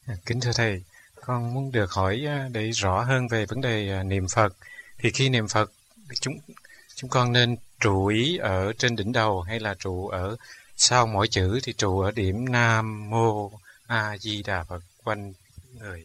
Kính thưa Thầy, con muốn được hỏi để rõ hơn về vấn đề niệm Phật. Thì khi niệm Phật, chúng con nên trụ ý ở trên đỉnh đầu hay là trụ ở sau mỗi chữ thì trụ ở điểm Nam Mô A Di Đà Phật quanh người.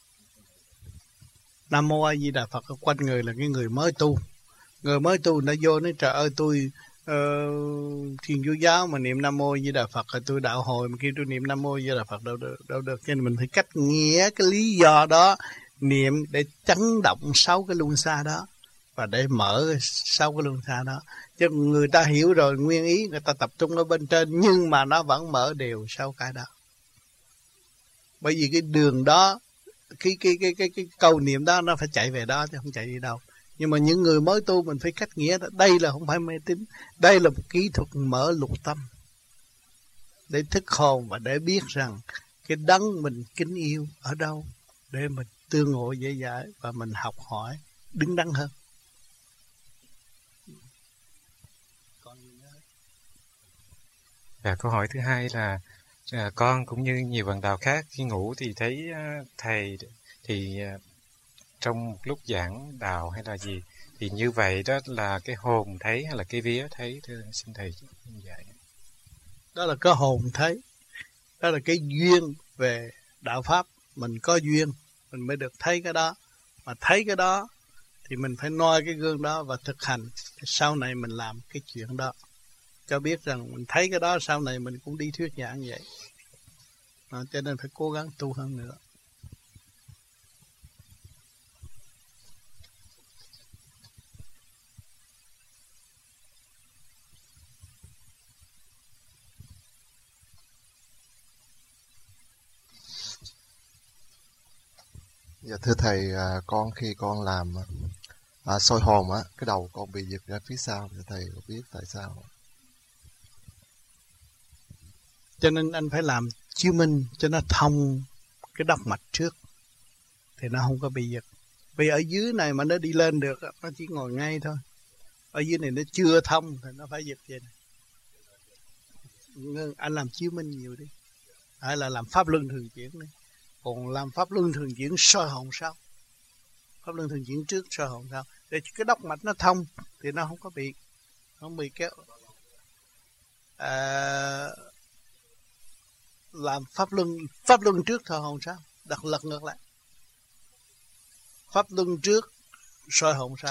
Nam Mô A Di Đà Phật quanh người là cái người mới tu. Người mới tu nó vô nói trời ơi tôi Thiên Chúa giáo mà niệm Nam Mô A Di Đà Phật rồi tôi đạo hồi mà kêu tôi niệm Nam Mô A Di Đà Phật đâu được. Cho nên mình phải cách nghĩa cái lý do đó, niệm để chấn động 6 cái luân xa đó và để mở 6 cái luân xa đó. Chứ người ta hiểu rồi nguyên ý, người ta tập trung ở bên trên nhưng mà nó vẫn mở đều 6 cái đó. Bởi vì cái đường đó, cái câu niệm đó nó phải chạy về đó chứ không chạy đi đâu. Nhưng mà những người mới tu mình phải cách nghĩa đó. Đây là không phải mê tín, đây là một kỹ thuật mở lục tâm để thức hồn và để biết rằng cái đấng mình kính yêu ở đâu để mình tương ngộ dễ dãi và mình học hỏi đứng đắn hơn. Câu hỏi thứ hai là con cũng như nhiều bạn đạo khác khi ngủ thì thấy thầy thì trong một lúc giảng đạo hay là gì thì như vậy đó là cái hồn thấy hay là cái vía thấy? Thưa xin thầy dạy. Đó là cái hồn thấy, đó là cái duyên về đạo pháp. Mình có duyên mình mới được thấy cái đó, mà thấy cái đó thì mình phải noi cái gương đó và thực hành. Sau này mình làm cái chuyện đó cho biết rằng mình thấy cái đó, sau này mình cũng đi thuyết giảng vậy. Cho nên phải cố gắng tu hơn nữa. Dạ thưa thầy, con khi con làm soi hồn á, cái đầu con bị giật ra phía sau, thì thầy có biết tại sao? Cho nên anh phải làm chiếu minh cho nó thông cái đốc mạch trước thì nó không có bị giật. Vì ở dưới này mà nó đi lên được, nó chỉ ngồi ngay thôi. Ở dưới này nó chưa thông thì nó phải giật vậy này. Anh làm chiếu minh nhiều đi, hay là làm pháp luân thường chuyển đi. Còn làm pháp luân thường chuyển soi hồn sau, pháp luân thường chuyển trước soi hồn sau, để cái đốc mạch nó thông thì nó không bị kéo. Làm pháp luân trước soi hồn sau, đặt lật ngược lại. Pháp luân trước soi hồn sau.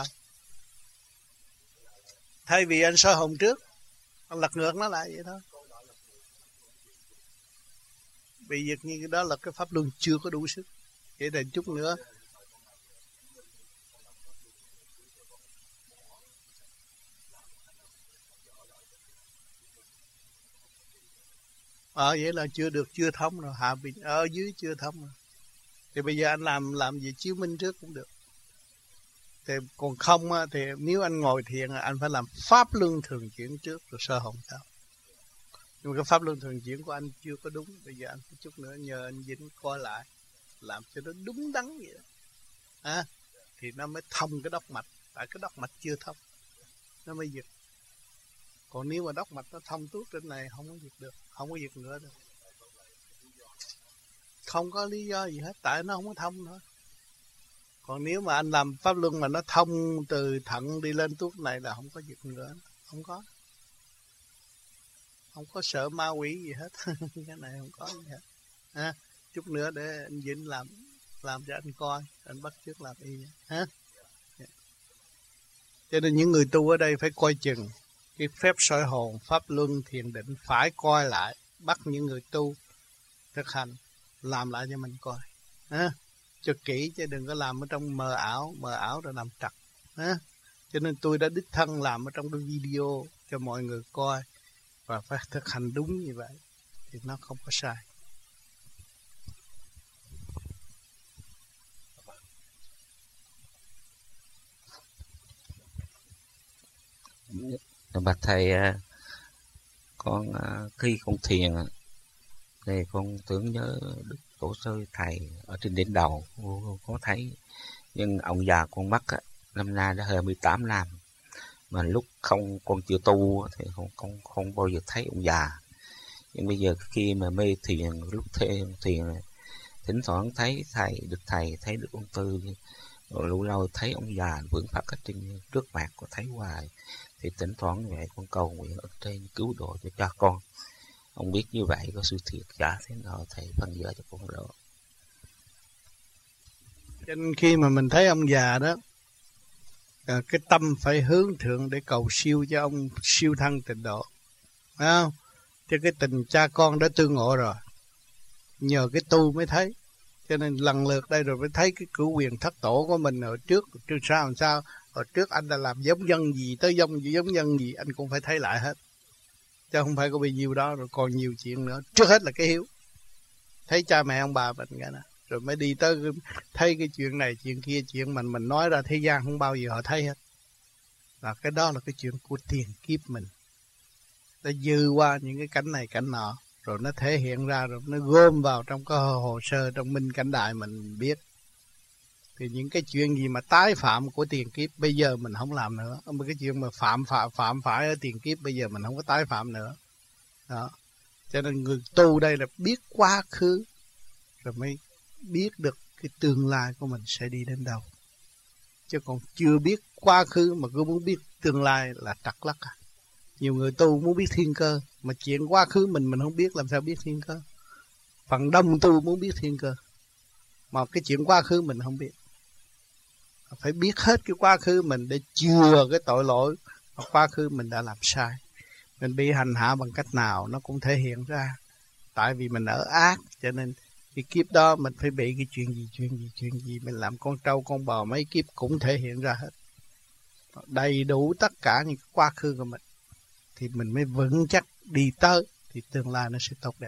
Thay vì anh soi hồn trước, anh lật ngược nó lại vậy thôi. Bị giật như cái đó là cái pháp luân chưa có đủ sức. Vậy thì chút nữa vậy là chưa được, chưa thông rồi, hạ bình ở dưới chưa thông rồi. Thì bây giờ anh làm gì chiếu minh trước cũng được. Thì còn không thì nếu anh ngồi thiền anh phải làm pháp luân thường chuyển trước rồi sơ hồn sau. Nhưng mà cái pháp luân thường chuyển của anh chưa có đúng. Bây giờ anh phải chút nữa nhờ anh Vĩnh coi lại, làm cho nó đúng đắn vậy đó. Thì nó mới thông cái đốc mạch. Tại cái đốc mạch chưa thông nó mới giật. Còn nếu mà đốc mạch nó thông tuốt trên này không có giật được, không có giật nữa được. Không có lý do gì hết, tại nó không có thông nữa. Còn nếu mà anh làm pháp luân mà nó thông từ thận đi lên tuốt này là không có giật nữa, không có. Không có sợ ma quỷ gì hết. Cái này không có gì hết. Chút nữa để anh Vĩnh làm cho anh coi, anh bắt chước làm y ha. Cho nên những người tu ở đây phải coi chừng cái phép soi hồn, pháp luân, thiền định phải coi lại, bắt những người tu thực hành làm lại cho mình coi cho kỹ, chứ đừng có làm ở trong mờ ảo rồi làm trật. Cho nên tôi đã đích thân làm ở trong cái video cho mọi người coi và phải thực hành đúng như vậy thì nó không có sai. Bạch thầy, con khi con thiền thì con tưởng nhớ Đức Tổ sư thầy ở trên đỉnh đầu có thấy, nhưng ông già con mắt năm nay đã hơn 18 năm mà lúc con chưa tu thì không bao giờ thấy ông già. Nhưng bây giờ khi mà mê thiền, lúc thiền thỉnh thoảng thấy thầy thấy được ông Tư, rồi lâu lâu thấy ông già vững Phật ở trên trước mặt có thấy hoài, thì thỉnh thoảng vậy con cầu nguyện ở trên cứu độ cho cha con. Ông biết như vậy có sự thiệt giả thế nào thầy phân giải cho con rõ. Cho nên khi mà mình thấy ông già đó, cái tâm phải hướng thượng để cầu siêu cho ông siêu thăng tịnh độ, phải không? Chứ cái tình cha con đã tương ngộ rồi, nhờ cái tu mới thấy. Cho nên lần lượt đây rồi mới thấy cái cửu quyền thất tổ của mình ở trước sao làm sao. Ở trước anh đã làm giống dân gì tới giống dân gì anh cũng phải thấy lại hết, chứ không phải có bao nhiêu đó, rồi còn nhiều chuyện nữa. Trước hết là cái hiếu, thấy cha mẹ ông bà mình cái đó, rồi mới đi tới thấy cái chuyện này chuyện kia, chuyện mình nói ra thế gian không bao giờ họ thấy hết. Và cái đó là cái chuyện của tiền kiếp mình đã dư qua những cái cảnh này cảnh nọ, rồi nó thể hiện ra, rồi nó gom vào trong cái hồ sơ trong minh cảnh đại mình biết. Thì những cái chuyện gì mà tái phạm của tiền kiếp bây giờ mình không làm nữa. Cái chuyện mà phạm phải ở tiền kiếp bây giờ mình không có tái phạm nữa đó. Cho nên người tu đây là biết quá khứ rồi mới biết được cái tương lai của mình sẽ đi đến đâu. Chứ còn chưa biết quá khứ mà cứ muốn biết tương lai là trật lắc à. Nhiều người tu muốn biết thiên cơ, mà chuyện quá khứ mình không biết, làm sao biết thiên cơ. Phần đông tu muốn biết thiên cơ, mà cái chuyện quá khứ mình không biết. Phải biết hết cái quá khứ mình để chừa cái tội lỗi mà quá khứ mình đã làm sai. Mình bị hành hạ bằng cách nào nó cũng thể hiện ra. Tại vì mình ở ác, cho nên cái kiếp đó mình phải bị cái chuyện gì. Mình làm con trâu con bò mấy kiếp cũng thể hiện ra hết. Đầy đủ tất cả những cái quá khứ của mình, thì mình mới vững chắc đi tới, thì tương lai nó sẽ tốt đẹp.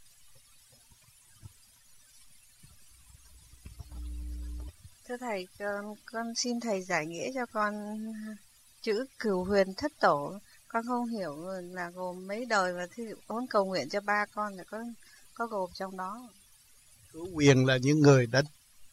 Thưa thầy, con xin thầy giải nghĩa cho con chữ cửu huyền thất tổ. Con không hiểu là gồm mấy đời, và thí dụ con cầu nguyện cho ba con là có gồm trong đó. Cửu huyền là những người đã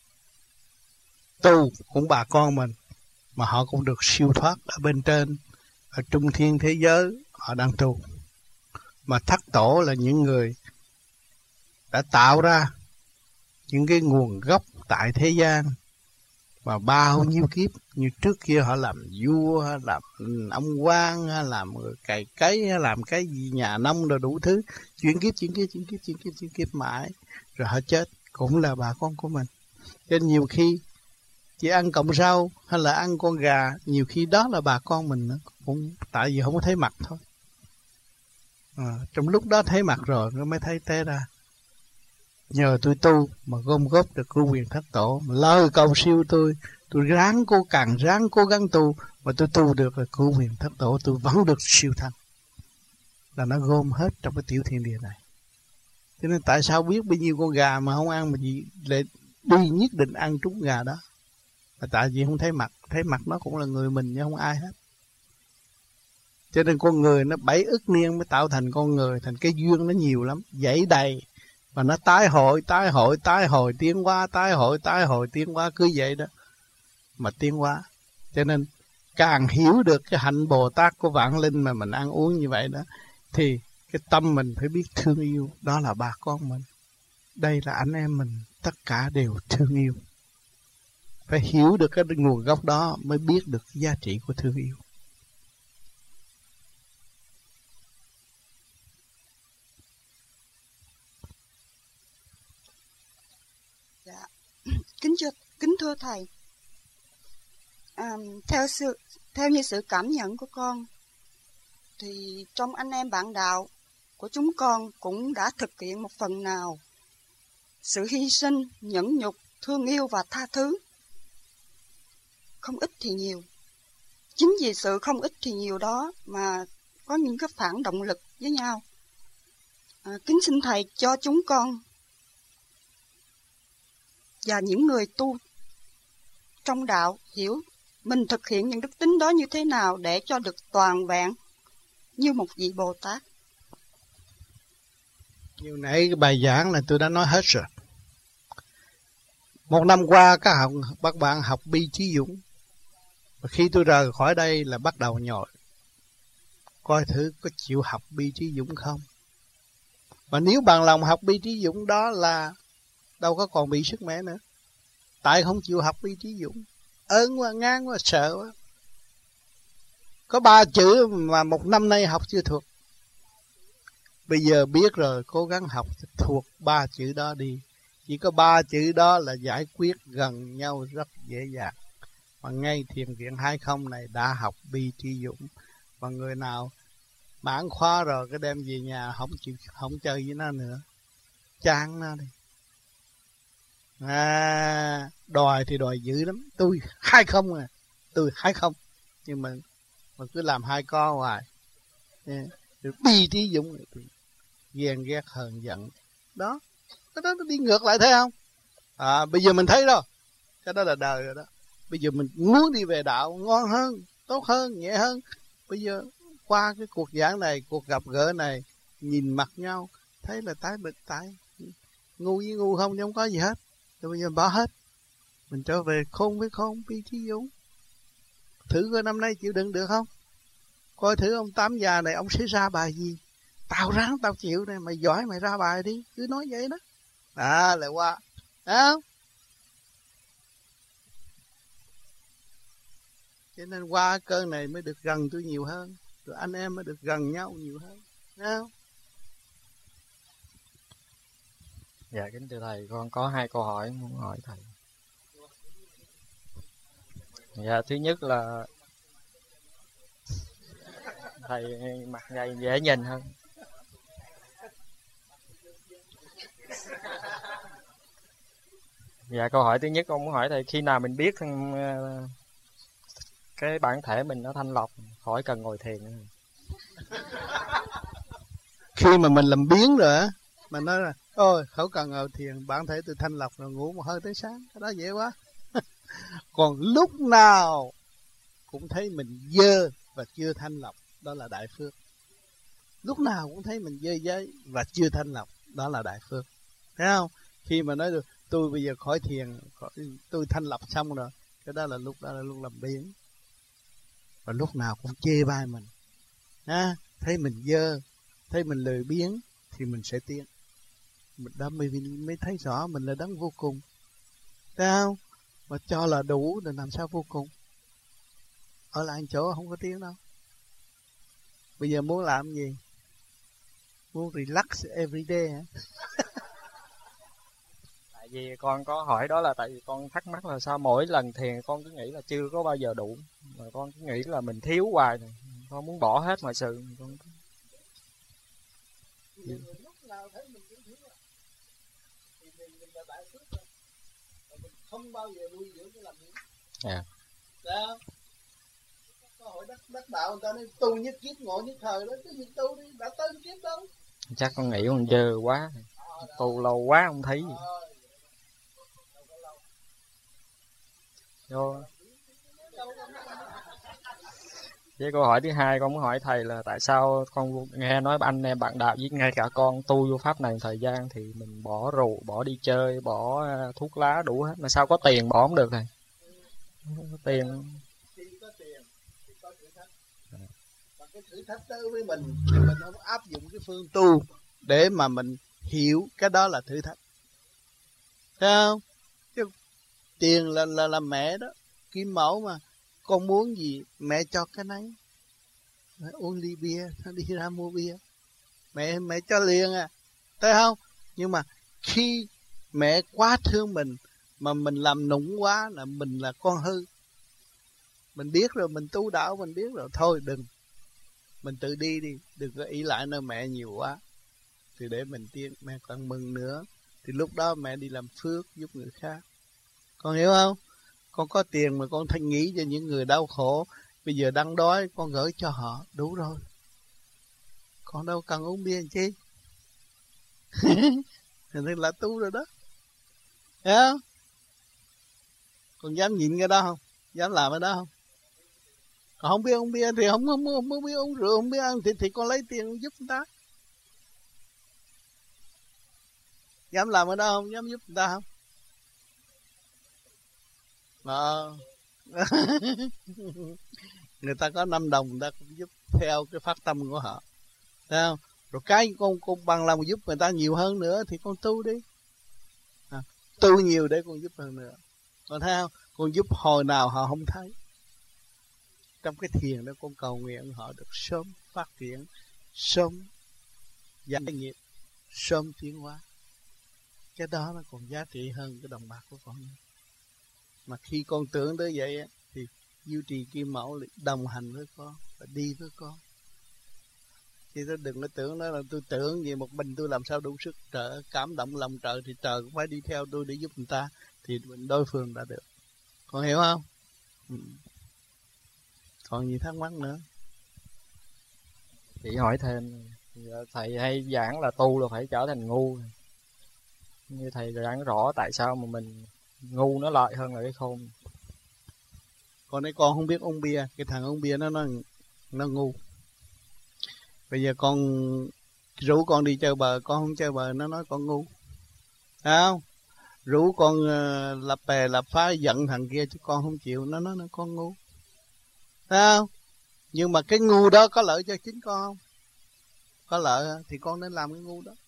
tu cũng bà con mình, mà họ cũng được siêu thoát ở bên trên, ở trung thiên thế giới họ đang tu. Mà thất tổ là những người đã tạo ra những cái nguồn gốc tại thế gian mà bao nhiêu kiếp. Như trước kia họ làm vua, làm ông quan, làm cày cấy, làm cái gì nhà nông rồi đủ thứ, chuyển kiếp mãi rồi họ chết, cũng là bà con của mình. Cho nên nhiều khi chỉ ăn cọng rau hay là ăn con gà, nhiều khi đó là bà con mình nữa, cũng tại vì không có thấy mặt thôi. Trong lúc đó thấy mặt rồi nó mới thấy té ra. Nhờ tôi tu mà gom góp được cửu huyền thất tổ, mà lời cầu siêu tôi ráng cố gắng tu, mà tôi tu được là cửu huyền thất tổ, tôi vẫn được siêu thăng. Là nó gom hết trong cái tiểu thiên địa này. Cho nên tại sao biết bao nhiêu con gà mà không ăn, mà gì lại đi nhất định ăn trúng gà đó, là tại vì không thấy mặt nó cũng là người mình chứ không ai hết. Cho nên con người nó 7 ức niên mới tạo thành con người, thành cái duyên nó nhiều lắm, dãy đầy. Và nó tái hội, tiến hóa, tái hội, tiến hóa, cứ vậy đó mà tiến hóa. Cho nên càng hiểu được cái hạnh Bồ Tát của vạn linh mà mình ăn uống như vậy đó, thì cái tâm mình phải biết thương yêu. Đó là bà con mình, đây là anh em mình, tất cả đều thương yêu. Phải hiểu được cái nguồn gốc đó mới biết được cái giá trị của thương yêu. Dạ. Kính thưa thầy, theo như sự cảm nhận của con, thì trong anh em bạn đạo của chúng con cũng đã thực hiện một phần nào sự hy sinh, nhẫn nhục, thương yêu và tha thứ. Không ít thì nhiều. Chính vì sự không ít thì nhiều đó mà có những cái phản động lực với nhau. Kính xin thầy cho chúng con và những người tu trong đạo hiểu mình thực hiện những đức tính đó như thế nào để cho được toàn vẹn như một vị Bồ Tát. Như nãy cái bài giảng là tôi đã nói hết rồi. Một năm qua các bạn học bi trí dũng, và khi tôi rời khỏi đây là bắt đầu nhồi coi thử có chịu học bi trí dũng không. Và nếu bằng lòng học bi trí dũng đó là đâu có còn bị sức mẻ nữa. Tại không chịu học bi trí dũng, ơn quá, ngang quá, sợ quá. Có 3 chữ mà 1 năm nay học chưa thuộc. Bây giờ biết rồi, cố gắng học thuộc 3 chữ đó đi. Chỉ có 3 chữ đó là giải quyết gần nhau rất dễ dàng. Mà ngay thiền viện 20 này đã học bi trí dũng. Và người nào mãn khóa rồi cái đem về nhà không chơi với nó nữa, chán nó đi. Đòi thì đòi dữ lắm. Tôi 20 à, tôi 20. Nhưng mà cứ làm 2 con hoài. Bi trí dũng, ghen ghét hờn giận. Đó, cái đó nó đi ngược lại thấy không? Bây giờ mình thấy đó, cái đó là đời rồi đó. Bây giờ mình muốn đi về đạo ngon hơn, tốt hơn, nhẹ hơn. Bây giờ qua cái cuộc giảng này, cuộc gặp gỡ này, nhìn mặt nhau, thấy là tại ngu với ngu không, chứ không có gì hết. Rồi bây giờ bỏ hết, mình trở về khôn với khôn, bi trí dũng. Thử coi năm nay chịu đựng được không? Coi thử ông Tám già này, ông sẽ ra bài gì? Tao ráng tao chịu này, mày giỏi mày ra bài đi, cứ nói vậy đó. Lại qua, không? Cho nên qua cơn này mới được gần tôi nhiều hơn, rồi anh em mới được gần nhau nhiều hơn, không? Dạ kính thưa thầy, con có 2 câu hỏi muốn hỏi thầy. Dạ thứ nhất là thầy mặt dày dễ nhìn hơn. Dạ câu hỏi thứ nhất con muốn hỏi thầy, khi nào mình biết cái bản thể mình nó thanh lọc, khỏi cần ngồi thiền nữa? Khi mà mình làm biến rồi á, mình nói là ôi không cần ngồi thiền, bản thể tôi thanh lọc rồi, ngủ một hơi tới sáng, cái đó dễ quá. Còn lúc nào cũng thấy mình dơ và chưa thanh lọc, đó là đại phước. Lúc nào cũng thấy mình dơ giấy và chưa thanh lọc, đó là đại phước. Thấy không? Khi mà nói được tôi bây giờ khỏi thiền, tôi thanh lọc xong rồi, cái đó là lúc làm biến. Và lúc nào cũng chê bai mình, thấy mình dơ, thấy mình lười biếng thì mình sẽ tiến. Mình đó mới thấy rõ mình là đấng vô cùng. Thấy không? Mà cho là đủ thì làm sao vô cùng? Ở lại chỗ không có tiếng đâu. Bây giờ muốn làm gì? Muốn relax every day hả? Tại vì con có hỏi đó là tại vì con thắc mắc là sao mỗi lần thiền con cứ nghĩ là chưa có bao giờ đủ, mà con cứ nghĩ là mình thiếu hoài này. Con muốn bỏ hết mọi sự. Con... Lúc nào thấy mình cũng thiếu thì mình là đại phước rồi. Mình không bao giờ nuôi dưỡng cái làm gì. Đó. Có hội đắc đạo người ta nói tu nhất kiếp ngộ nhất thời đó, cái gì tu đi, đã tới kiếp đâu. Chắc con nghĩ con dơ quá, tu lâu quá không thấy gì. Vô. Với câu hỏi thứ hai con muốn hỏi thầy là tại sao con nghe nói anh em bạn đạo với ngay cả con tu vô pháp này thời gian thì mình bỏ rượu, bỏ đi chơi, bỏ thuốc lá đủ hết, mà sao có tiền bỏ không được thầy? Có tiền. Khi có tiền thì có thử thách. Và cái thử thách tới với mình thì mình không áp dụng cái phương tu để mà mình hiểu cái đó là thử thách. Thấy không? Chứ tiền là mẹ đó, kim mẫu mà. Con muốn gì mẹ cho cái nấy. Uống ly bia, nó đi ra mua bia. Mẹ cho liền à. Thấy không? Nhưng mà khi mẹ quá thương mình mà mình làm nũng quá là mình là con hư. Mình biết rồi, mình tu đạo mình biết rồi, thôi đừng. Mình tự đi đi, đừng có ý lại nơi mẹ nhiều quá. Thì để mình tiên, mẹ còn mừng nữa. Thì lúc đó mẹ đi làm phước giúp người khác. Con hiểu không? Con có tiền mà con thanh nghĩ cho những người đau khổ. Bây giờ đang đói, con gửi cho họ, đủ rồi. Con đâu cần uống bia làm chi. Thì là tu rồi đó. Thấy không? Con dám nhịn cái đó không? Dám làm cái đó không? Còn không biết uống bia thì không biết uống rượu, không biết ăn thì con lấy tiền giúp người ta. Dám làm cái đó không? Dám giúp người ta không? Người ta có 5 đồng người ta cũng giúp theo cái phát tâm của họ. Thấy không? Rồi cái con bằng lòng giúp người ta nhiều hơn nữa thì con tu đi. tu nhiều để con giúp hơn nữa. Còn thấy không? Con giúp hồi nào họ không thấy. Trong cái thiền đó con cầu nguyện họ được sớm phát triển, sớm giải nghiệp, sớm tiến hóa. Cái đó nó còn giá trị hơn cái đồng bạc của con. Mà khi con tưởng tới vậy thì duy trì kim mẫu đồng hành với con và đi với con. Thì tôi đừng có tưởng đó là tôi tưởng gì một mình tôi làm sao đủ sức trợ cảm động lòng trời, thì trời cũng phải đi theo tôi để giúp người ta, thì mình đối phương đã được. Con hiểu không? Còn gì thắc mắc nữa? Chị hỏi thêm, thầy hay giảng là tu là phải trở thành ngu, như thầy giảng rõ tại sao mà mình ngu nó lợi hơn là cái khôn. Còn đây con không biết uống bia, cái thằng uống bia nó ngu. Bây giờ con rủ con đi chơi bờ, con không chơi bờ, nó nói con ngu. Thấy không? Rủ con lập bè lập phá giận thằng kia chứ con không chịu, nó nói con ngu. Thấy không? Nhưng mà cái ngu đó có lợi cho chính con không? Có lợi thì con nên làm cái ngu đó.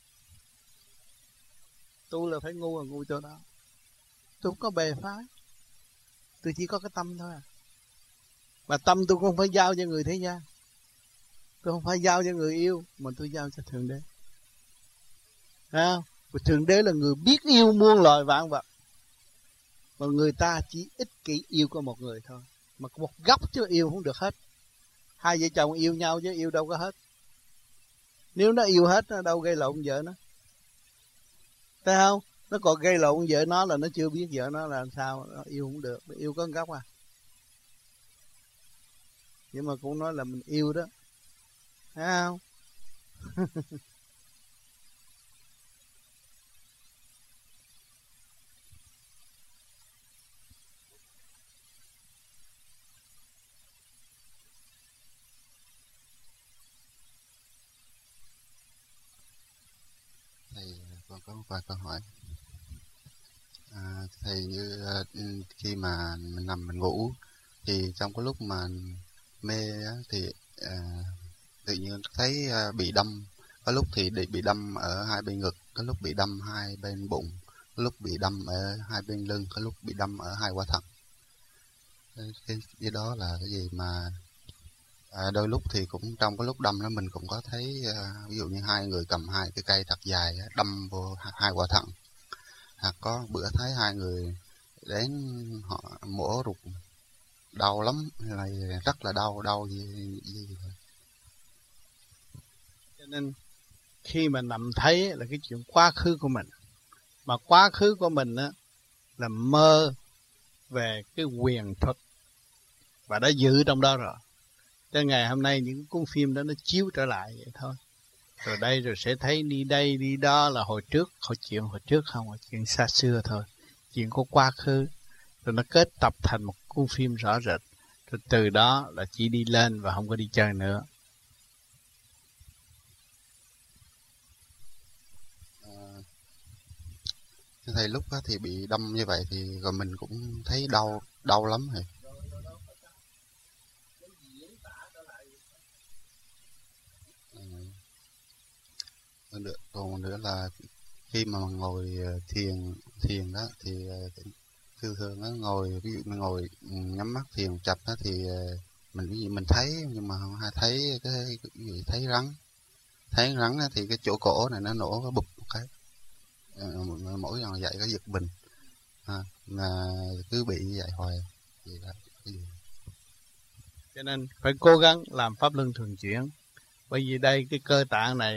Tu là phải ngu, là ngu chỗ đó. Tôi không có bè phái, tôi chỉ có cái tâm thôi à. Mà tâm tôi không phải giao cho người thế gian, tôi không phải giao cho người yêu, mà tôi giao cho Thượng Đế. Thấy không? Và Thượng Đế là người biết yêu muôn loài vạn vật. Mà người ta chỉ ích kỷ yêu có một người thôi. Mà một góc chứ yêu không được hết. Hai vợ chồng yêu nhau chứ yêu đâu có hết. Nếu nó yêu hết, nó đâu gây lộn vợ nó. Thấy không? Nó còn gây lộn vợ nó là nó chưa biết vợ nó là làm sao. Nó yêu không được, nó yêu có một góc à. Nhưng mà cũng nói là mình yêu đó. Thấy không? Thầy, con có một vài câu hỏi. Thầy, như khi mà mình nằm mình ngủ thì trong cái lúc mà mê á, thì tự nhiên thấy bị đâm. Có lúc thì bị đâm ở hai bên ngực, có lúc bị đâm hai bên bụng, có lúc bị đâm ở hai bên lưng, có lúc bị đâm ở hai qua thận. Cái đó là cái gì mà đôi lúc thì cũng trong cái lúc đâm đó mình cũng có thấy ví dụ như hai người cầm hai cái cây thật dài đâm vô hai quả thận, hoặc có bữa thấy hai người đến họ mổ ruột đau lắm, là rất là đau gì. Cho nên khi mà nằm thấy là cái chuyện quá khứ của mình, mà quá khứ của mình á là mơ về cái quyền thuật và đã dự trong đó rồi. Cho ngày hôm nay những cuốn phim đó nó chiếu trở lại vậy thôi. Rồi đây rồi sẽ thấy đi đây đi đó là hồi trước không, là chuyện xa xưa thôi. Chuyện của quá khứ. Rồi nó kết tập thành một cuốn phim rõ rệt. Rồi từ đó là chỉ đi lên và không có đi chơi nữa. Thầy, lúc đó thì bị đâm như vậy thì rồi mình cũng thấy đau lắm rồi. Còn nữa là khi mà ngồi thiền đó thì thường nó ngồi, ví dụ mình ngồi nhắm mắt thiền chập đó thì mình thấy, nhưng mà không hay thấy cái gì, thấy rắn đó, thì cái chỗ cổ này nó nổ cái bụp một cái, mỗi lần dậy có giật mình, mà cứ bị như vậy hoài. Vậy là cái gì? Cho nên phải cố gắng làm pháp luân thường chuyển. Bởi vì đây cái cơ tạng này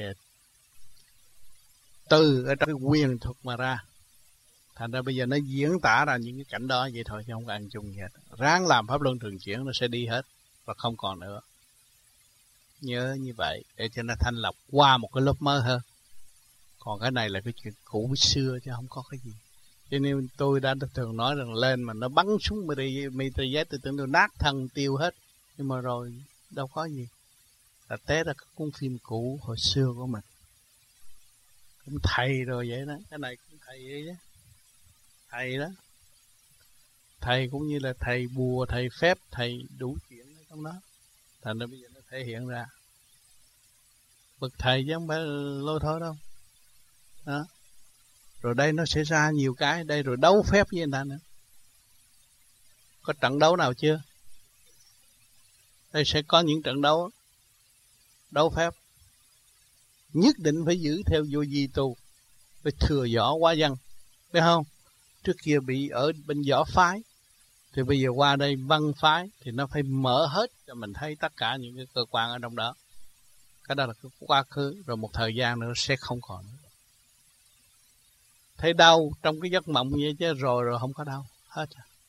từ ở trong cái quyền thuật mà ra, thành ra bây giờ nó diễn tả ra những cái cảnh đó vậy thôi, chứ không có ăn chung gì hết. Ráng làm pháp luân thường chuyển nó sẽ đi hết và không còn nữa. Nhớ như vậy để cho nó thanh lọc qua một cái lớp mới hơn. Còn cái này là cái chuyện cũ xưa chứ không có cái gì. Cho nên tôi đã thường nói rằng lên mà nó bắn súng mitraillette tôi tưởng tôi nát thân tiêu hết. Nhưng mà rồi đâu có gì. Là té ra các cuốn phim cũ hồi xưa của mình. Cũng thầy rồi vậy đó. Cái này cũng thầy vậy đó. Thầy đó. Thầy cũng như là thầy bùa, thầy phép, thầy đủ chuyện ở trong đó. Thành ra bây giờ nó thể hiện ra. Bậc thầy chứ không phải lôi thôi đâu. Đó. Rồi đây nó sẽ ra nhiều cái đây, rồi đấu phép với người ta nữa. Có trận đấu nào chưa? Đây sẽ có những trận đấu phép. Nhất định phải giữ theo vô vi tu, phải thừa võ hóa văn, biết không? Trước kia bị ở bên võ phái, thì bây giờ qua đây văn phái, thì nó phải mở hết cho mình thấy tất cả những cái cơ quan ở trong đó. Cái đó là cái quá khứ, rồi một thời gian nữa sẽ không còn nữa. Thấy đau trong cái giấc mộng vậy chứ rồi không có đau hết.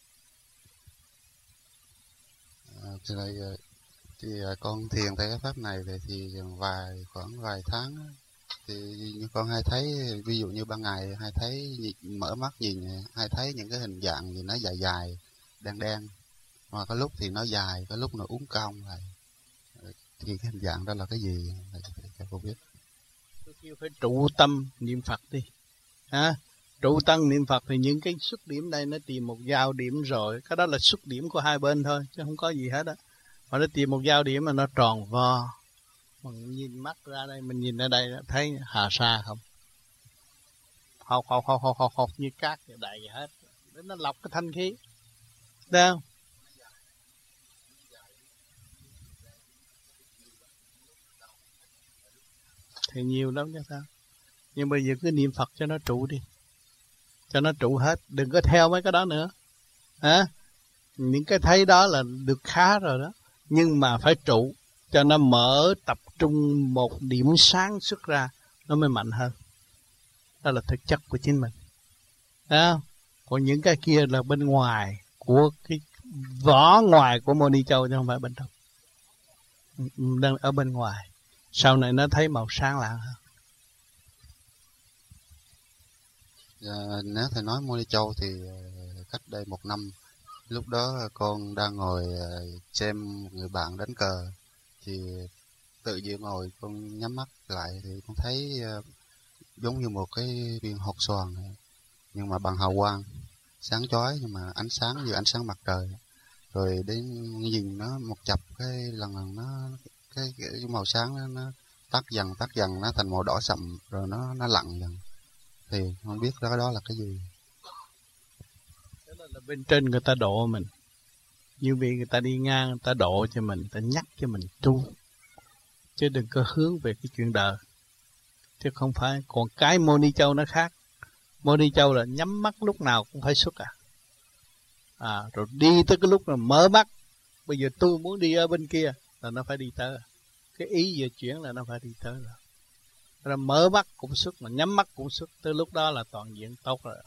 Thì con thiền theo cái pháp này thì khoảng vài tháng thì như con hay thấy, ví dụ như ban ngày hay thấy mở mắt nhìn, hay thấy những cái hình dạng gì nó dài dài đen đen, mà có lúc thì nó dài, có lúc nó uốn cong lại, thì cái hình dạng đó là cái gì cho cô biết. Phải trụ tâm niệm Phật đi, trụ tâm niệm Phật thì những cái xuất điểm đây nó tìm một giao điểm rồi, cái đó là xuất điểm của hai bên thôi chứ không có gì hết á. Mà nó tìm một giao điểm mà nó tròn vo, mình nhìn mắt ra đây, mình nhìn ở đây thấy hà sa không, học như cát đầy hết, để nó lọc cái thanh khí, thấy không? Thì nhiều lắm chứ sao. Nhưng bây giờ cứ niệm Phật cho nó trụ đi, cho nó trụ hết, đừng có theo mấy cái đó nữa. Những cái thấy đó là được khá rồi đó, nhưng mà phải trụ cho nó mở tập trung một điểm sáng xuất ra, nó mới mạnh hơn. Đó là thực chất của chính mình. Thấy không? Còn những cái kia là bên ngoài của cái vỏ ngoài của Moni Châu chứ không phải bên trong. Đang ở bên ngoài. Sau này nó thấy màu sáng lạng hơn. Nếu thầy nói Moni Châu thì cách đây 1 năm, lúc đó con đang ngồi xem một người bạn đánh cờ, thì tự nhiên ngồi con nhắm mắt lại thì con thấy giống như một cái viên hột xoàn, nhưng mà bằng hào quang sáng chói, nhưng mà ánh sáng như ánh sáng mặt trời. Rồi đến nhìn nó một chập, cái lần nó cái màu sáng nó tắt dần nó thành màu đỏ sậm, rồi nó lặng dần. Thì không biết đó là cái gì. Đó là bên trên người ta độ mình, như vì người ta đi ngang, người ta độ cho mình, người ta nhắc cho mình tu, chứ đừng có hướng về cái chuyện đời, chứ không phải. Còn cái Moni Châu nó khác. Moni Châu là nhắm mắt lúc nào cũng phải xuất rồi đi tới cái lúc mà mở mắt. Bây giờ tôi muốn đi ở bên kia là nó phải đi tới, cái ý giờ chuyển là nó phải đi tới rồi. Rồi mở mắt cũng xuất, mà nhắm mắt cũng xuất, tới lúc đó là toàn diện tốt rồi.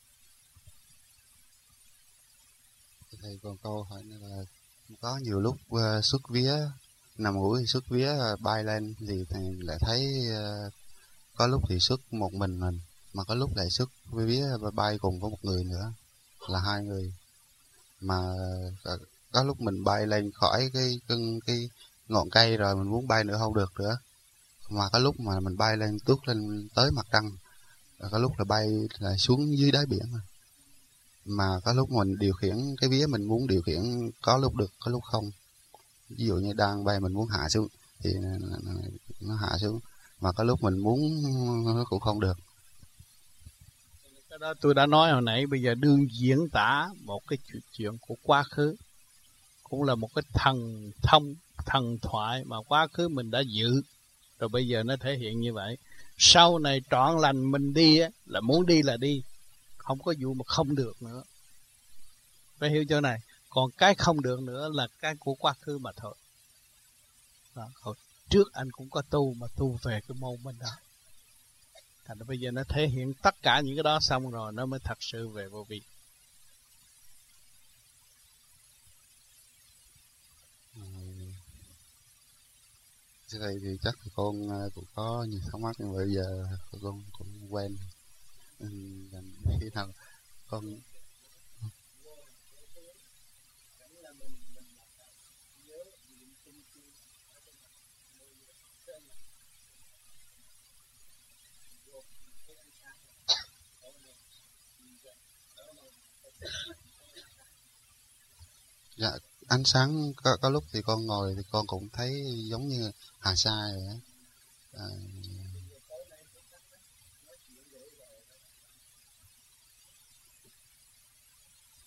Thầy còn câu hỏi là có nhiều lúc xuất vía, nằm ngủ thì xuất vía bay lên thì thầy lại thấy có lúc thì xuất một mình, mà có lúc lại xuất vía bay cùng với một người nữa, là 2 người. Mà có lúc mình bay lên khỏi cái ngọn cây rồi mình muốn bay nữa không được nữa. Mà có lúc mà mình bay lên tuốt lên tới mặt trăng, rồi có lúc là bay lại xuống dưới đáy biển. Mà có lúc mình điều khiển cái vía mình muốn điều khiển, có lúc được, có lúc không. Ví dụ như đang bay mình muốn hạ xuống thì nó hạ xuống, mà có lúc mình muốn nó cũng không được. Cái đó tôi đã nói hồi nãy. Bây giờ đương diễn tả một cái chuyện của quá khứ, cũng là một cái thần thoại mà quá khứ mình đã dự, rồi bây giờ nó thể hiện như vậy. Sau này trọn lành mình đi là muốn đi là đi, không có vụ mà không được nữa, phải hiểu chỗ này. Còn cái không được nữa là cái của quá khứ mà thôi. Hồi trước anh cũng có tu, mà tu về cái môn bên đó, thành ra bây giờ nó thể hiện tất cả những cái đó xong rồi nó mới thật sự về vô vi. Thầy thì chắc thì con cũng có nhiều thắc mắc, nhưng bây giờ con cũng quen. Khi nào con dạ, ánh sáng có lúc thì con ngồi thì con cũng thấy giống như hà sa vậy á.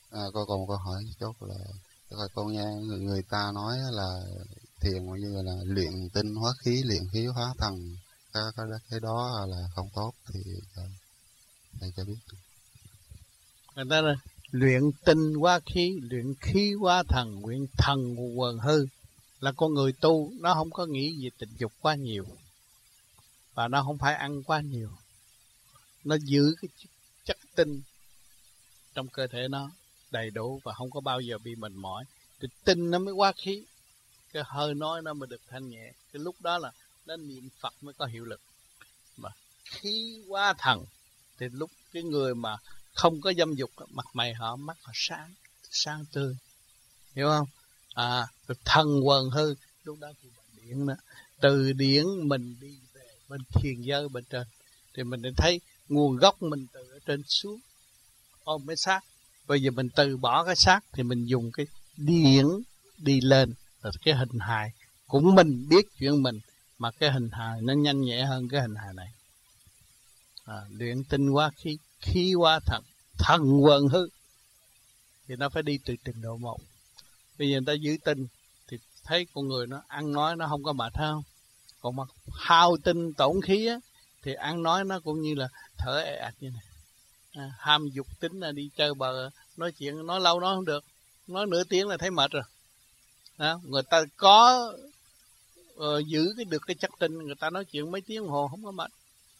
Con còn một câu hỏi chốt là con nghe người ta nói là thiền như là luyện tinh hóa khí, luyện khí hóa thần, cái đó là không tốt, thì thầy cho biết. Người ta là luyện tinh hóa khí, luyện khí hóa thần, luyện thần quần hư, là con người tu nó không có nghĩ về tình dục quá nhiều, và nó không phải ăn quá nhiều, nó giữ cái chất tinh trong cơ thể nó đầy đủ và không có bao giờ bị mệt mỏi, thì tinh nó mới hóa khí, cái hơi nói nó mới được thanh nhẹ, cái lúc đó là nó niệm Phật mới có hiệu lực. Mà khí hóa thần thì lúc cái người mà không có dâm dục, mặt mày họ mắt họ sáng tươi, hiểu không? Rồi thần quần hư, lúc đó thì điển đó, từ điển mình đi về bên thiền giới bên trên, thì mình thấy nguồn gốc mình từ ở trên xuống ôm cái xác. Bây giờ mình từ bỏ cái xác thì mình dùng cái điển đi lên, rồi cái hình hài cũng mình biết chuyện mình, mà cái hình hài nó nhanh nhẹ hơn cái hình hài này. Luyện tinh hóa khí, khí hóa thần, thần quần hư, thì nó phải đi từ trình độ một. Bây giờ người ta giữ tinh thì thấy con người nó ăn nói nó không có mệt không, còn mà hao tinh tổn khí á, thì ăn nói nó cũng như là thở ẹ ạt như này. Ham dục tính là đi chơi bờ, nói chuyện nói lâu nói không được, nói nửa tiếng là thấy mệt rồi. Đó, người ta có giữ được cái chất tinh, người ta nói chuyện mấy tiếng đồng hồ không có mệt.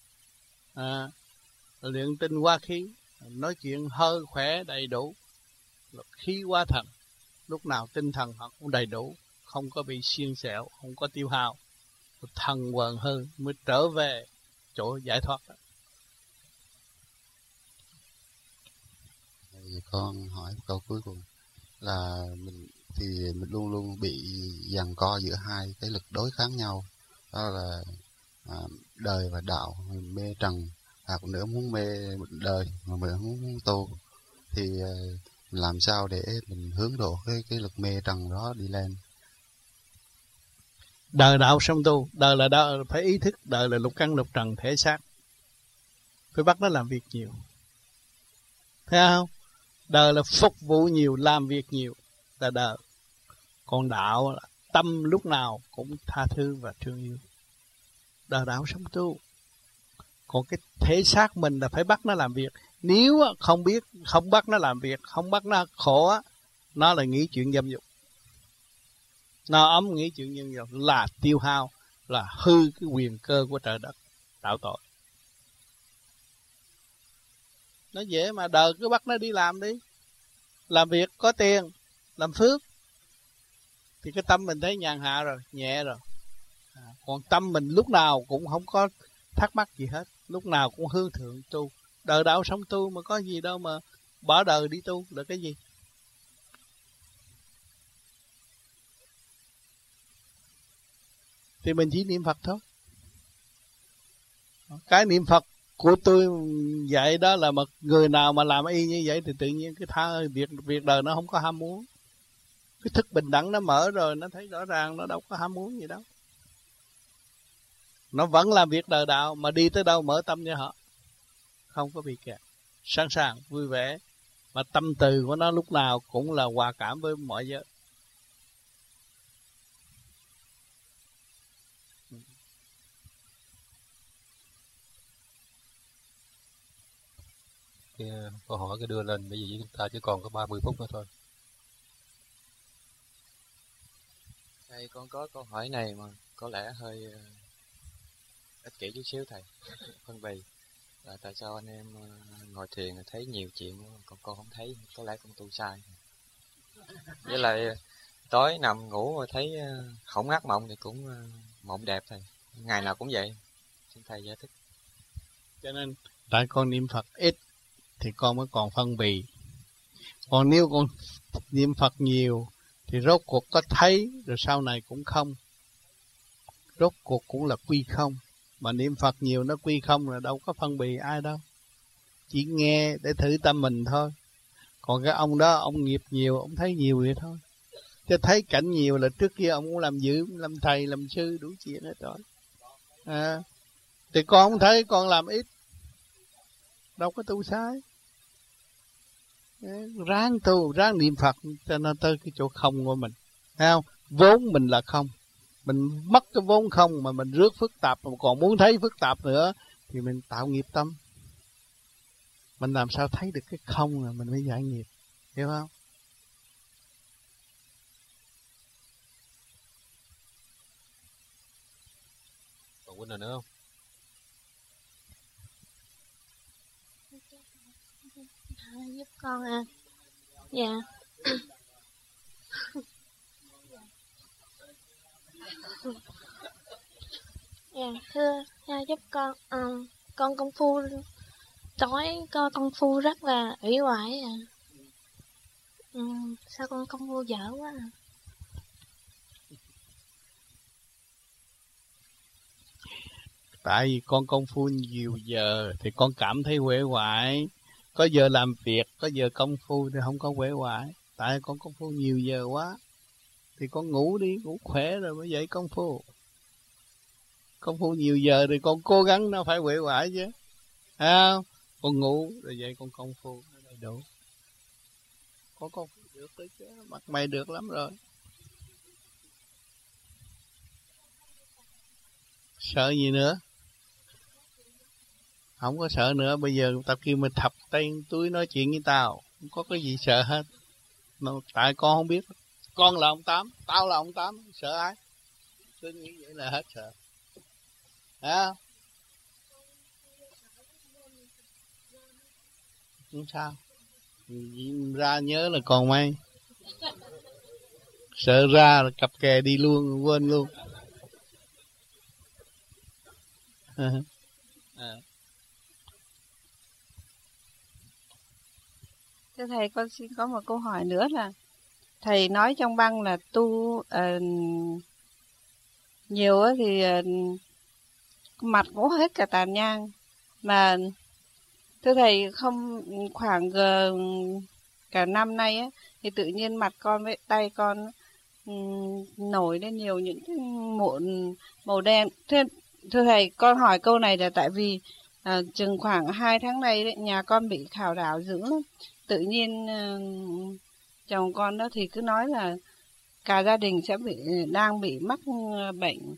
Luyện tinh hóa khí, nói chuyện hơi khỏe đầy đủ, khí hóa thần, lúc nào tinh thần họ cũng đầy đủ, không có bị xiên xẹo, không có tiêu hao, thần quần hư mới trở về chỗ giải thoát đó. Con hỏi một câu cuối cùng là mình luôn luôn bị giằng co giữa hai cái lực đối kháng nhau, đó là đời và đạo, mình mê trần, hoặc nữa muốn mê đời mà mình muốn tu, thì làm sao để mình hướng độ cái lực mê trần đó đi lên? Đời đạo sống tu, đời là đạo, phải ý thức đời là lục căn lục trần thể xác, phải bắt nó làm việc nhiều, thấy không? Đời là phục vụ nhiều, làm việc nhiều là đời. Còn đạo là tâm lúc nào cũng tha thứ và thương yêu. Đời đạo sống tu. Còn cái thể xác mình là phải bắt nó làm việc. Nếu không biết, không bắt nó làm việc, không bắt nó khổ, nó là nghĩ chuyện dâm dục. Nó ấm nghĩ chuyện dâm dục là tiêu hao, là hư cái quyền cơ của trời đất, tạo tội. Nó dễ mà, đời cứ bắt nó đi làm đi. Làm việc có tiền, làm phước, thì cái tâm mình thấy nhàn hạ rồi, nhẹ rồi. Còn tâm mình lúc nào cũng không có thắc mắc gì hết, lúc nào cũng hướng thượng tu. Đời đạo sống tu mà có gì đâu mà bỏ đời đi tu là cái gì? Thì mình chỉ niệm Phật thôi. Cái niệm Phật của tôi dạy đó là một người nào mà làm y như vậy thì tự nhiên cái việc đời nó không có ham muốn. Cái thức bình đẳng nó mở rồi, nó thấy rõ ràng nó đâu có ham muốn gì đâu. Nó vẫn làm việc đời đạo mà đi tới đâu mở tâm cho họ, không có bị kẹt, sẵn sàng, vui vẻ. Mà tâm từ của nó lúc nào cũng là hòa cảm với mọi giới. Câu hỏi cái đưa lên, bây giờ chúng ta chỉ còn có 30 phút nữa thôi. Thầy, con có câu hỏi này mà có lẽ hơi ích kỷ chút xíu thầy. Phân bì là tại sao anh em ngồi thiền thấy nhiều chuyện, còn con không thấy, có lẽ con tu sai. Với lại tối nằm ngủ mà thấy không ngắt mộng thì cũng mộng đẹp thầy, ngày nào cũng vậy, xin thầy giải thích. Cho nên tại con niệm Phật ít thì con mới còn phân bì. Còn nếu con niệm Phật nhiều thì rốt cuộc có thấy rồi sau này cũng không. Rốt cuộc cũng là quy không. Mà niệm Phật nhiều nó quy không rồi, đâu có phân bì ai đâu. Chỉ nghe để thử tâm mình thôi. Còn cái ông đó, ông nghiệp nhiều, ông thấy nhiều vậy thôi. Chứ thấy cảnh nhiều là trước kia ông cũng làm dữ, làm thầy, làm sư, đủ chuyện hết rồi. Thì con không thấy, con làm ít. Đâu có tu sai. Ráng tu, ráng niệm Phật cho nó tới cái chỗ không của mình. Thấy không? Vốn mình là không. Mình mất cái vốn không mà mình rước phức tạp, mà còn muốn thấy phức tạp nữa thì mình tạo nghiệp tâm. Mình làm sao thấy được cái không là mình mới giải nghiệp. Hiểu không? Còn Quỳnh nào nữa không? Giúp con à. Dạ. Dạ thưa giúp con con công phu tối công phu rất là ủy oải à. Sao con công phu dở quá à. Tại vì con công phu nhiều giờ thì con cảm thấy uể oải. Có giờ làm việc, có giờ công phu thì không có uể oải. Tại con công phu nhiều giờ quá thì con ngủ đi, ngủ khỏe rồi mới dậy công phu. Công phu nhiều giờ thì con cố gắng nó phải uể oải chứ. Thấy không? Con ngủ rồi dậy con công phu nó đầy đủ. Con công phu được đấy chứ, mặt mày được lắm rồi. Sợ gì nữa? Không có sợ nữa. Bây giờ tao kêu mày thập tay túi nói chuyện với tao, không có cái gì sợ hết. Tại con không biết. Con là ông Tám, tao là ông Tám, sợ ai? Cứ nghĩ vậy là hết sợ. Hả? Không sao. Ra nhớ là còn may. Sợ ra là cặp kè đi luôn, quên luôn. Thưa thầy, con xin có một câu hỏi nữa là thầy nói trong băng là tu nhiều thì mặt cũng hết cả tàn nhang, mà thưa thầy không khoảng cả năm nay á thì tự nhiên mặt con với tay con nổi lên nhiều những cái mụn màu đen. Thưa thầy, con hỏi câu này là tại vì chừng khoảng 2 tháng nay đấy, nhà con bị khảo đảo dữ lắm. Tự nhiên chồng con đó thì cứ nói là cả gia đình sẽ đang bị mắc bệnh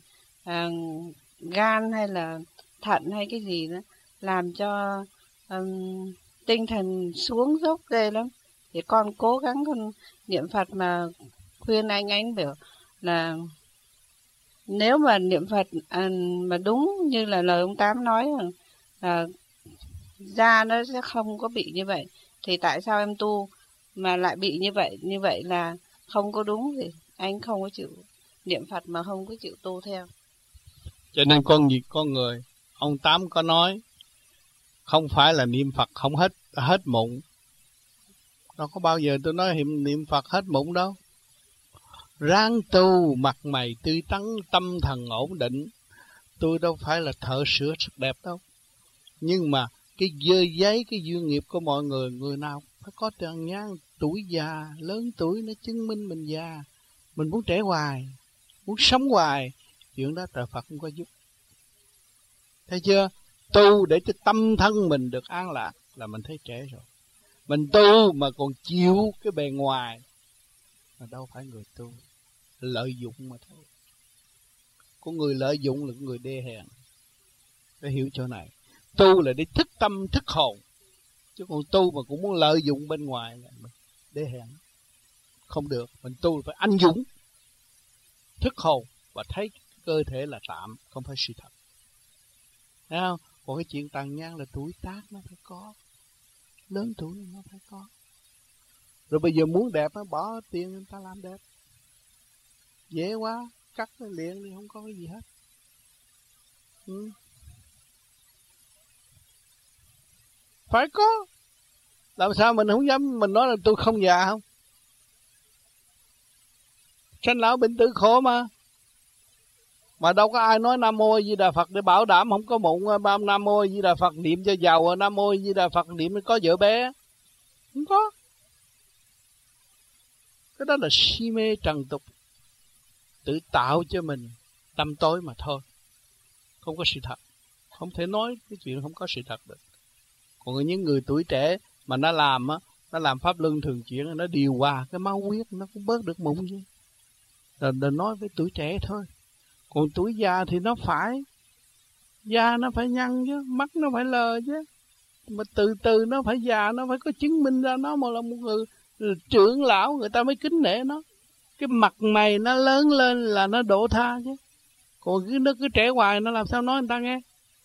gan hay là thận hay cái gì đó, làm cho tinh thần xuống dốc ghê lắm. Thì con cố gắng con niệm Phật mà khuyên anh biểu là nếu mà niệm Phật mà đúng như là lời ông Tám nói là da nó sẽ không có bị như vậy, thì tại sao em tu mà lại bị như vậy là không có đúng, thì anh không có chịu niệm Phật mà không có chịu tu theo. Cho nên con người ông Tám có nói không phải là niệm Phật không hết mụn. Đâu có bao giờ tôi nói niệm Phật hết mụn đâu. Ráng tu, mặt mày tươi tắn, tâm thần ổn định. Tôi đâu phải là thợ sửa sắc đẹp đâu. Nhưng mà cái dơ giấy, cái duyên nghiệp của mọi người, người nào phải có tàn nhang. Tuổi già, lớn tuổi nó chứng minh mình già. Mình muốn trẻ hoài, muốn sống hoài, chuyện đó trời Phật không có giúp. Thấy chưa? Tu để cho tâm thân mình được an lạc là mình thấy trẻ rồi. Mình tu mà còn chịu cái bề ngoài mà đâu phải người tu, lợi dụng mà thôi. Có người lợi dụng là người đê hèn. Phải hiểu chỗ này. Tu là để thức tâm, thức hồn. Chứ còn tu mà cũng muốn lợi dụng bên ngoài là mình đê hèn. Không được. Mình tu là phải anh dũng, thức hồn và thấy cơ thể là tạm, không phải sự thật. Thấy không? Còn cái chuyện tàn nhang là tuổi tác nó phải có. Lớn tuổi nó phải có. Rồi bây giờ muốn đẹp nó bỏ tiền người ta làm đẹp. Dễ quá, cắt nó liền đi, không có cái gì hết. Phải có. Làm sao mình không dám mình nói là tôi không già không? Sanh lão bệnh tử khổ mà. Mà đâu có ai nói Nam Mô A Di Đà Phật để bảo đảm không có mụn. Nam Mô A Di Đà Phật niệm cho giàu, Nam Mô A Di Đà Phật niệm có vợ bé. Không có. Cái đó là si mê trần tục, tự tạo cho mình tâm tối mà thôi. Không có sự thật. Không thể nói cái chuyện không có sự thật được. Còn những người tuổi trẻ mà nó làm á, nó làm pháp luân thường chuyển, nó điều hòa cái máu huyết, nó cũng bớt được mụn chứ. Rồi đừng nói với tuổi trẻ thôi. Còn tuổi già thì nó phải, da nó phải nhăn chứ, mắt nó phải lờ chứ. Mà từ từ nó phải già, nó phải có chứng minh ra nó mà là một người trưởng lão, người ta mới kính nể nó. Cái mặt mày nó lớn lên là nó độ tha chứ. Còn nó cứ trẻ hoài, nó làm sao nói người ta nghe.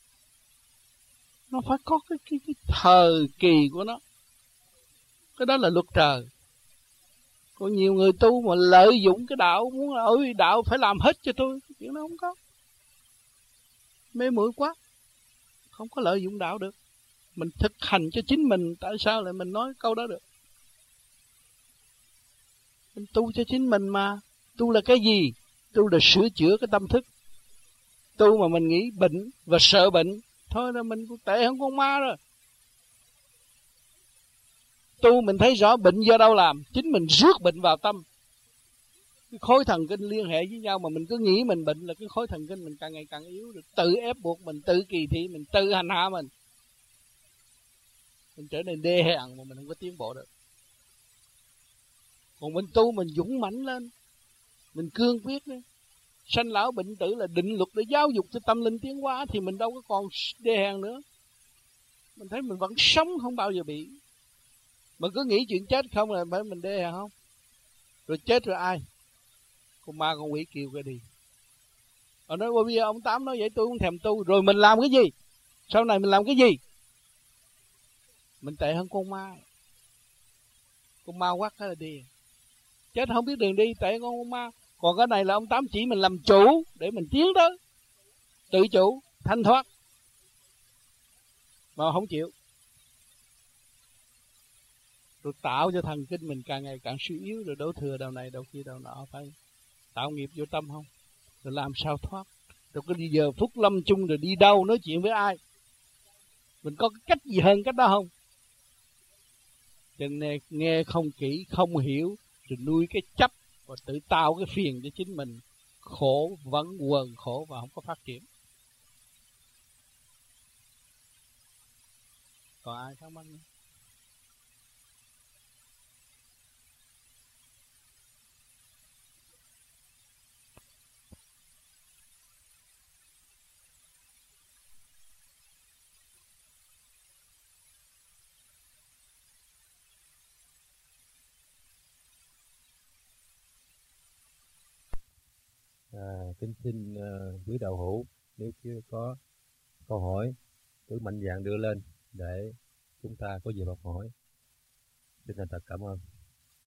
Nó phải có cái thời kỳ của nó. Cái đó là luật trời. Còn nhiều người tu mà lợi dụng cái đạo, muốn là ôi đạo phải làm hết cho tôi, cái chuyện đó không có. Mê muội quá, không có lợi dụng đạo được. Mình thực hành cho chính mình, tại sao lại mình nói câu đó được? Mình tu cho chính mình mà. Tu là cái gì? Tu là sửa chữa cái tâm thức. Tu mà mình nghĩ bệnh và sợ bệnh, thôi là mình cũng tệ hơn con ma rồi. Tu mình thấy rõ bệnh do đâu làm, chính mình rước bệnh vào tâm. Cái khối thần kinh liên hệ với nhau mà mình cứ nghĩ mình bệnh là cái khối thần kinh mình càng ngày càng yếu, được tự ép buộc mình, tự kỳ thị mình, tự hành hạ mình trở nên đê hèn mà mình không có tiến bộ được. Còn mình tu mình dũng mãnh lên, mình cương quyết đi. Sanh lão bệnh tử là định luật để giáo dục cho tâm linh tiến hóa, thì mình đâu có còn đê hèn nữa. Mình thấy mình vẫn sống, không bao giờ bị. Mà cứ nghĩ chuyện chết không là phải mình đê hèn không? Rồi chết rồi ai? Con ma con quỷ kêu cái đi. Họ nói bây giờ ông Tám nói vậy tôi không thèm tu. Rồi mình làm cái gì? Sau này mình làm cái gì? Mình tệ hơn con ma. Con ma quát cái là đi. Chết không biết đường đi, tệ hơn con ma. Còn cái này là ông Tám chỉ mình làm chủ để mình tiến tới. Tự chủ, thanh thoát. Mà không chịu. Rồi tạo cho thần kinh mình càng ngày càng suy yếu, rồi đổ thừa đầu này đầu kia đầu nọ, phải tạo nghiệp vô tâm không? Rồi làm sao thoát? Rồi cái giờ phút lâm chung rồi đi đâu, nói chuyện với ai? Mình có cái cách gì hơn cách đó không? Cho nên nghe không kỹ, không hiểu, rồi nuôi cái chấp và tự tạo cái phiền cho chính mình, khổ vẫn quần khổ và không có phát triển. Còn ai thắc mắc nữa? Kính xin quý đạo hữu, nếu chưa có câu hỏi cứ mạnh dạn đưa lên để chúng ta có dịp học hỏi. Xin thành thật cảm ơn.